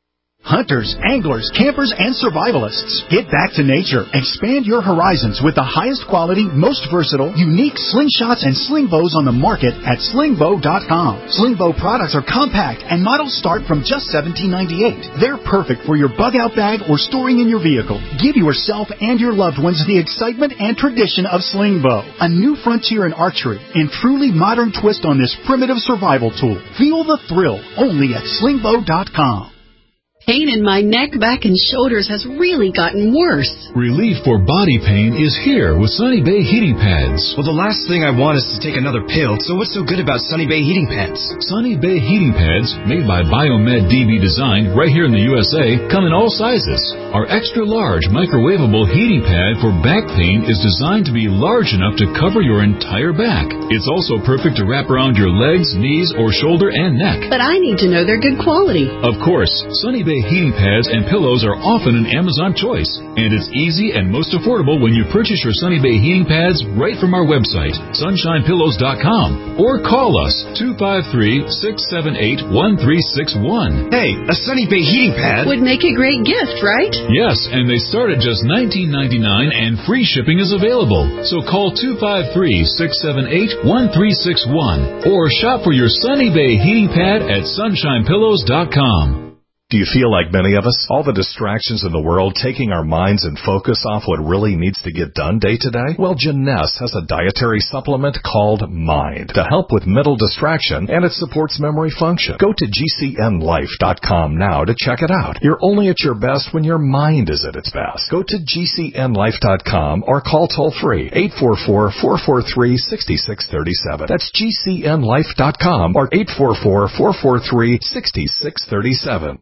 Hunters, anglers, campers, and survivalists. Get back to nature. Expand your horizons with the highest quality, most versatile, unique slingshots and sling bows on the market at sling bow dot com. Sling bow products are compact and models start from just seventeen ninety-eight. They're perfect for your bug-out bag or storing in your vehicle. Give yourself and your loved ones the excitement and tradition of sling bow. A new frontier in archery and truly modern twist on this primitive survival tool. Feel the thrill only at sling bow dot com. Pain in my neck, back, and shoulders has really gotten worse. Relief for body pain is here with Sunny Bay heating pads. Well, the last thing I want is to take another pill, so what's so good about Sunny Bay heating pads? Sunny Bay heating pads, made by Biomed D B Design right here in the U S A, come in all sizes. Our extra large microwavable heating pad for back pain is designed to be large enough to cover your entire back. It's also perfect to wrap around your legs, knees, or shoulder and neck. But I need to know they're good quality. Of course, Sunny Bay heating pads and pillows are often an Amazon choice, and it's easy and most affordable when you purchase your Sunny Bay heating pads right from our website, sunshine pillows dot com, or call us two five three, six seven eight, one three six one. Hey, a Sunny Bay heating pad would make a great gift, right? Yes, and they start at just nineteen ninety-nine, and free shipping is available. So call two five three, six seven eight, one three six one or shop for your Sunny Bay heating pad at sunshine pillows dot com. Do you feel like many of us? All the distractions in the world taking our minds and focus off what really needs to get done day to day? Well, Jeunesse has a dietary supplement called Mind to help with mental distraction, and it supports memory function. Go to G C N life dot com now to check it out. You're only at your best when your mind is at its best. Go to G C N life dot com or call toll-free eight four four, four four three, six six three seven. That's G C N life dot com or eight four four, four four three, six six three seven.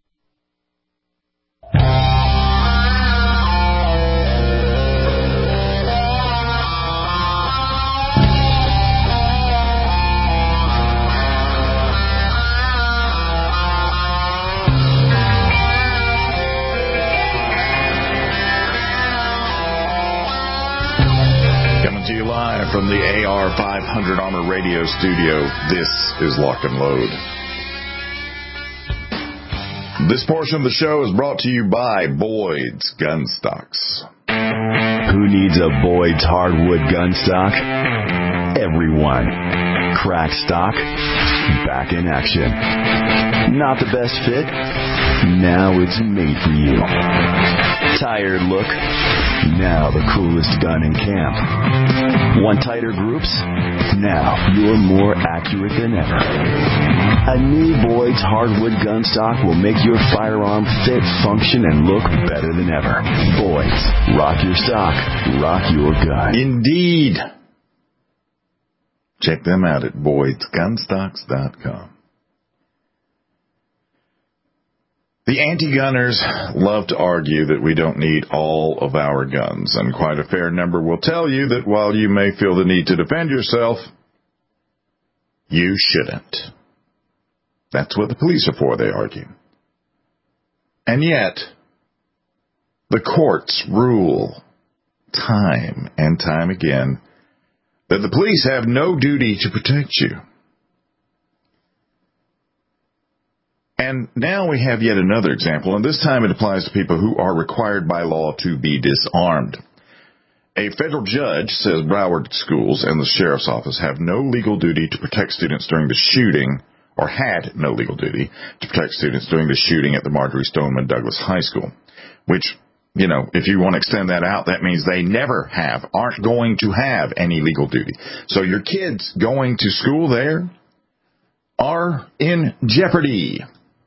Coming to you live from the A R five hundred Armor Radio Studio, this is Lock and Load. This portion of the show is brought to you by Boyd's Gun Stocks. Who needs a Boyd's hardwood gun stock? Everyone. Crack stock, back in action. Not the best fit? Now it's made for you. Tired look? Now the coolest gun in camp. Want tighter groups? Now you're more accurate than ever. A new Boyd's hardwood gun stock will make your firearm fit, function, and look better than ever. Boyd's. Rock your stock. Rock your gun. Indeed. Check them out at Boyds Gun Stocks dot com. The anti-gunners love to argue that we don't need all of our guns, and quite a fair number will tell you that while you may feel the need to defend yourself, you shouldn't. That's what the police are for, they argue. And yet, the courts rule time and time again that the police have no duty to protect you. And now we have yet another example, and this time it applies to people who are required by law to be disarmed. A federal judge says Broward schools and the sheriff's office have no legal duty to protect students during the shooting, or had no legal duty to protect students during the shooting at the Marjory Stoneman Douglas High School, which, you know, if you want to extend that out, that means they never have, aren't going to have any legal duty. So your kids going to school there are in jeopardy.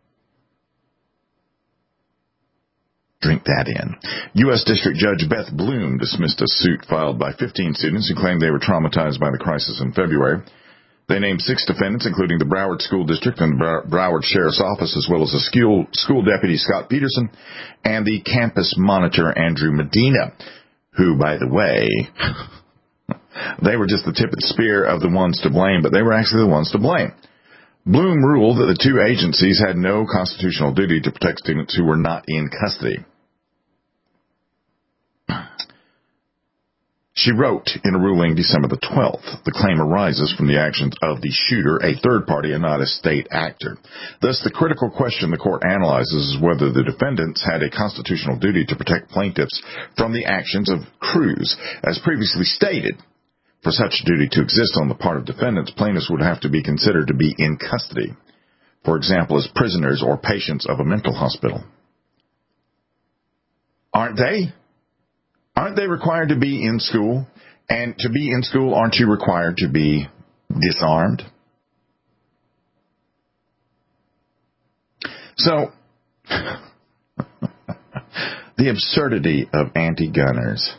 Drink that in. U S District Judge Beth Bloom dismissed a suit filed by fifteen students who claimed they were traumatized by the crisis in February. They named six defendants, including the Broward School District and the Broward Sheriff's Office, as well as the school, school deputy Scott Peterson and the campus monitor Andrew Medina, who, by the way, they were just the tip of the spear of the ones to blame, but they were actually the ones to blame. Bloom ruled that the two agencies had no constitutional duty to protect students who were not in custody. She wrote in a ruling December the twelfth, the claim arises from the actions of the shooter, a third party and not a state actor. Thus, the critical question the court analyzes is whether the defendants had a constitutional duty to protect plaintiffs from the actions of Cruz. As previously stated, for such a duty to exist on the part of defendants, plaintiffs would have to be considered to be in custody, for example, as prisoners or patients of a mental hospital. Aren't they? Aren't they required to be in school? And to be in school, aren't you required to be disarmed? So, the absurdity of anti-gunners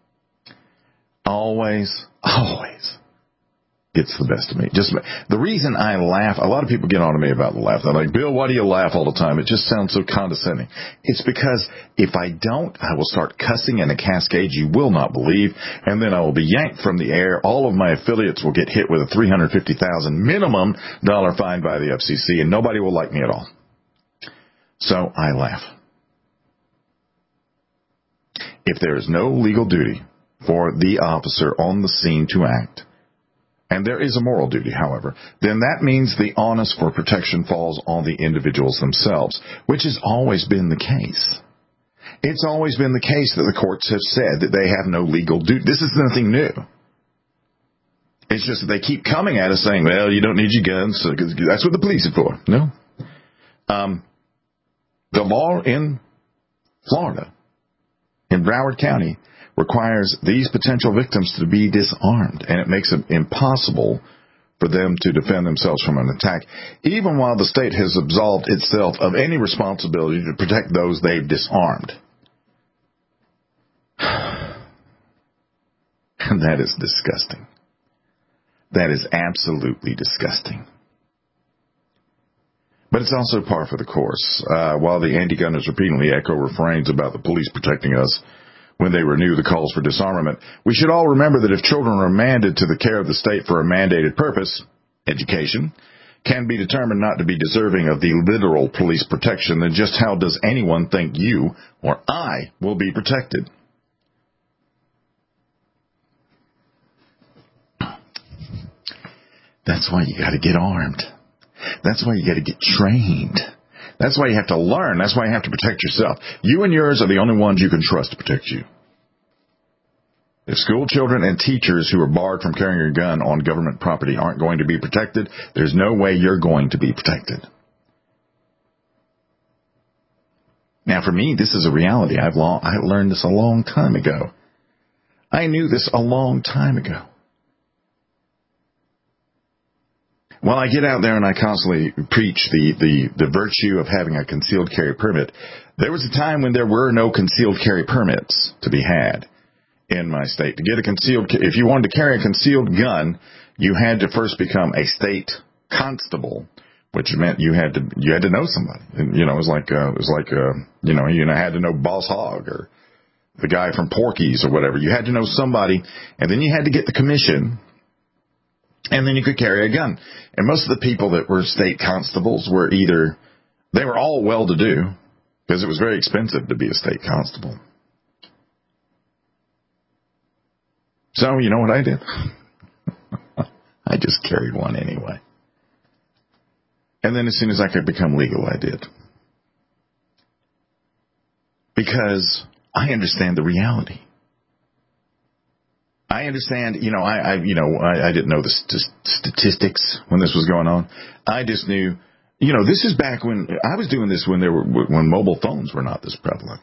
always, always gets the best of me. Just the reason I laugh, a lot of people get on to me about the laugh. They're like, Bill, why do you laugh all the time? It just sounds so condescending. It's because if I don't, I will start cussing in a cascade you will not believe, and then I will be yanked from the air. All of my affiliates will get hit with a three hundred fifty thousand dollars minimum dollar fine by the F C C, and nobody will like me at all. So I laugh. If there is no legal duty for the officer on the scene to act, and there is a moral duty, however, then that means the onus for protection falls on the individuals themselves, which has always been the case. It's always been the case that the courts have said that they have no legal duty. This is nothing new. It's just that they keep coming at us saying, well, you don't need your guns, because that's what the police are for. No. Um, the law in Florida, in Broward County, requires these potential victims to be disarmed, and it makes it impossible for them to defend themselves from an attack, even while the state has absolved itself of any responsibility to protect those they've disarmed. And that is disgusting. That is absolutely disgusting. But it's also par for the course. Uh, while the anti-gunners repeatedly echo refrains about the police protecting us when they renew the calls for disarmament, we should all remember that if children are remanded to the care of the state for a mandated purpose, education, can be determined not to be deserving of the literal police protection, then just how does anyone think you or I will be protected? That's why you got to get armed. That's why you got to get trained. That's why you have to learn. That's why you have to protect yourself. You and yours are the only ones you can trust to protect you. If school children and teachers who are barred from carrying a gun on government property aren't going to be protected, there's no way you're going to be protected. Now, for me, this is a reality. I've long, I learned this a long time ago. I knew this a long time ago. Well, I get out there and I constantly preach the, the, the virtue of having a concealed carry permit. There was a time when there were no concealed carry permits to be had in my state. To get a concealed, if you wanted to carry a concealed gun, you had to first become a state constable, which meant you had to you had to know somebody. And, you know, it was like uh, it was like uh, you know you know had to know Boss Hogg or the guy from Porky's or whatever. You had to know somebody, and then you had to get the commission. And then you could carry a gun. And most of the people that were state constables were either, they were all well-to-do, because it was very expensive to be a state constable. So, you know what I did? I just carried one anyway. And then as soon as I could become legal, I did. Because I understand the reality. I understand, you know, I, I you know, I, I didn't know the st- statistics when this was going on. I just knew, you know, this is back when I was doing this when there were when mobile phones were not this prevalent.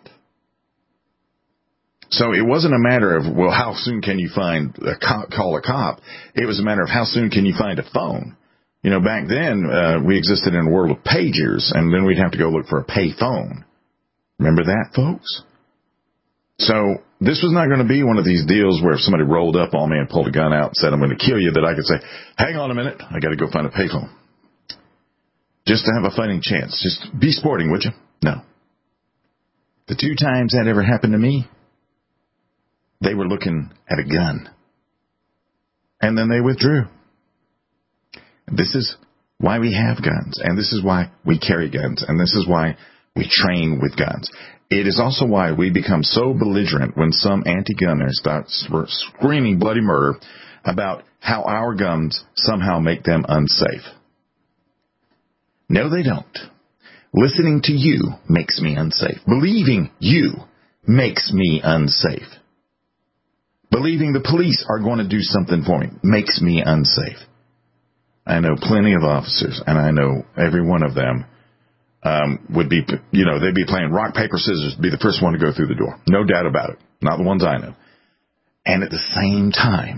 So it wasn't a matter of, well, how soon can you find a cop, call a cop? It was a matter of how soon can you find a phone. You know, back then uh, we existed in a world of pagers, and then we'd have to go look for a pay phone. Remember that, folks? So this was not going to be one of these deals where if somebody rolled up on me and pulled a gun out and said, I'm going to kill you, that I could say, hang on a minute, I got to go find a payphone. Just to have a fighting chance. Just be sporting, would you? No. The two times that ever happened to me, they were looking at a gun. And then they withdrew. This is why we have guns. And this is why we carry guns. And this is why we train with guns. it is also why we become so belligerent when some anti-gunners start screaming bloody murder about how our guns somehow make them unsafe. No, they don't. Listening to you makes me unsafe. Believing you makes me unsafe. Believing the police are going to do something for me makes me unsafe. I know plenty of officers, and I know every one of them um, would be, you know, they'd be playing rock, paper, scissors to be the first one to go through the door. No doubt about it. Not the ones I know. And at the same time,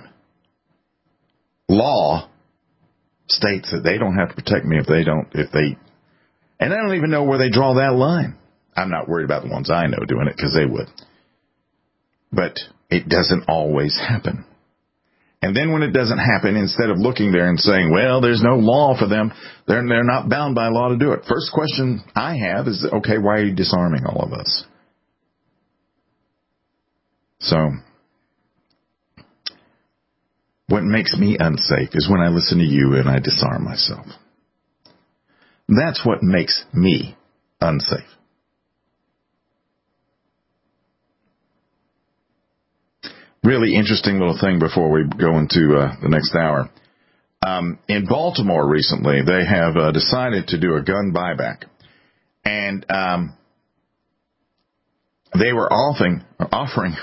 law states that they don't have to protect me if they don't, if they, and I don't even know where they draw that line. I'm not worried about the ones I know doing it because they would. But it doesn't always happen. And then when it doesn't happen, instead of looking there and saying, well, there's no law for them, they're, they're not bound by law to do it. First question I have is, okay, why are you disarming all of us? So, what makes me unsafe is when I listen to you and I disarm myself. That's what makes me unsafe. Really interesting little thing before we go into uh, the next hour. Um, in Baltimore recently, they have uh, decided to do a gun buyback. And um, they were offering, offering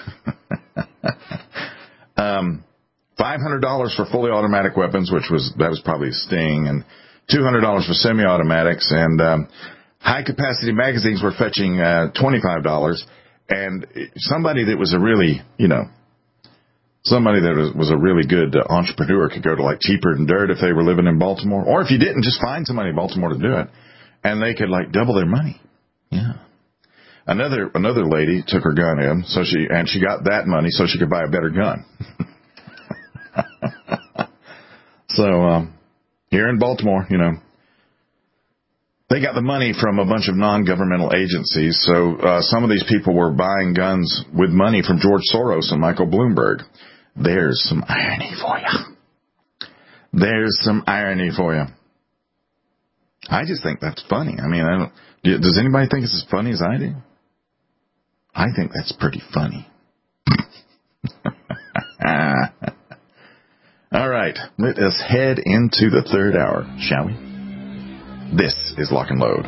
um, five hundred dollars for fully automatic weapons, which was, that was probably a sting, and two hundred dollars for semi-automatics, and um, high-capacity magazines were fetching uh, twenty-five dollars. And somebody that was a really, you know, somebody that was, was a really good uh, entrepreneur could go to like Cheaper Than Dirt if they were living in Baltimore. Or if you didn't, just find somebody in Baltimore to do it. And they could like double their money. Yeah. Another another lady took her gun in, so she and she got that money so she could buy a better gun. So um, here in Baltimore, you know, they got the money from a bunch of non-governmental agencies. So uh, some of these people were buying guns with money from George Soros and Michael Bloomberg. There's some irony for you. There's some irony for you. I just think that's funny. I mean, I don't, does anybody think it's as funny as I do? I think that's pretty funny. All right, let us head into the third hour, shall we? This is Lock and Load.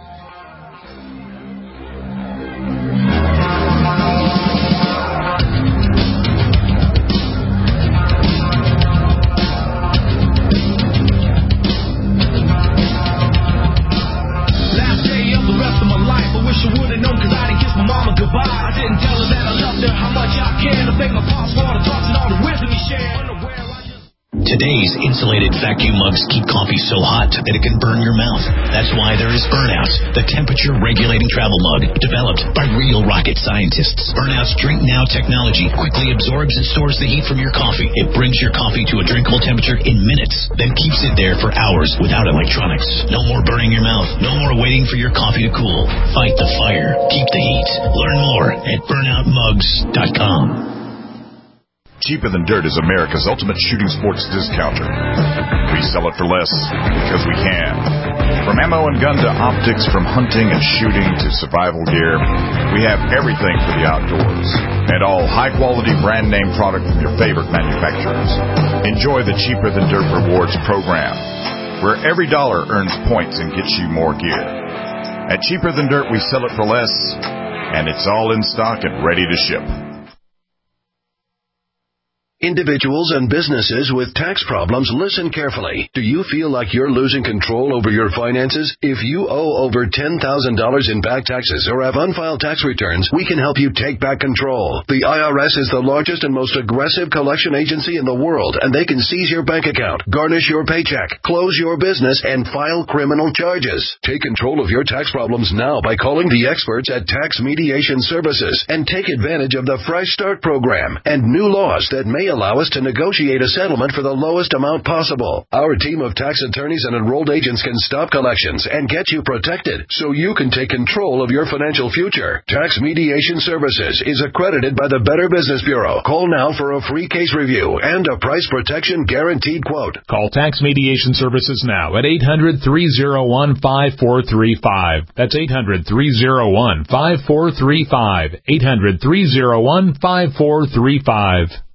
Last day of the rest of my life, I wish I would have known because I didn't kiss my mama goodbye. I didn't tell her that I loved her, how much I care, to thank my pops for all the talks and all the wisdom he shared. Today's insulated vacuum mugs keep coffee so hot that it can burn your mouth. That's why there is Burnouts, the temperature-regulating travel mug developed by real rocket scientists. Burnouts Drink Now technology quickly absorbs and stores the heat from your coffee. It brings your coffee to a drinkable temperature in minutes, then keeps it there for hours without electronics. No more burning your mouth. No more waiting for your coffee to cool. Fight the fire. Keep the heat. Learn more at burnout mugs dot com. Cheaper Than Dirt is America's ultimate shooting sports discounter. We sell it for less because we can. From ammo and gun to optics, from hunting and shooting to survival gear, we have everything for the outdoors. And all high-quality brand-name product from your favorite manufacturers. Enjoy the Cheaper Than Dirt Rewards program, where every dollar earns points and gets you more gear. At Cheaper Than Dirt, we sell it for less, and it's all in stock and ready to ship. Individuals and businesses with tax problems, listen carefully. Do you feel like you're losing control over your finances? If you owe over ten thousand dollars in back taxes or have unfiled tax returns, we can help you take back control. The I R S is the largest and most aggressive collection agency in the world, and they can seize your bank account, garnish your paycheck, close your business, and file criminal charges. Take control of your tax problems now by calling the experts at Tax Mediation Services and take advantage of the Fresh Start program and new laws that may allow us to negotiate a settlement for the lowest amount possible. Our team of tax attorneys and enrolled agents can stop collections and get you protected so you can take control of your financial future. Tax Mediation Services is accredited by the Better Business Bureau. Call now for a free case review and a price protection guaranteed quote. Call Tax Mediation Services now at eight hundred, three oh one, five four three five. That's eight hundred, three oh one, five four three five. eight hundred, three oh one, five four three five.